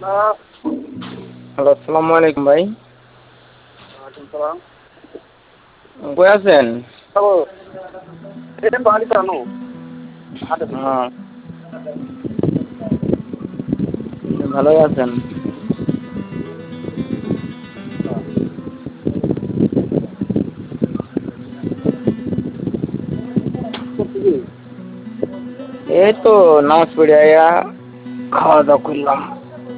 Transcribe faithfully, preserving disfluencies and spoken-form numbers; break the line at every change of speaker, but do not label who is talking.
Hello, আসসালামু আলাইকুম ভাই।
ওয়ালাইকুম সালাম।
কই আছেন?
হ্যালো, এটা বাড়ি জানো হাটে থেকে।
হ্যাঁ, ভালোই আছেন?
হ্যাঁ। করছি কি?
এই তো নামাজ পড়ে আইয়া খাওয়া দাওয়া করলাম।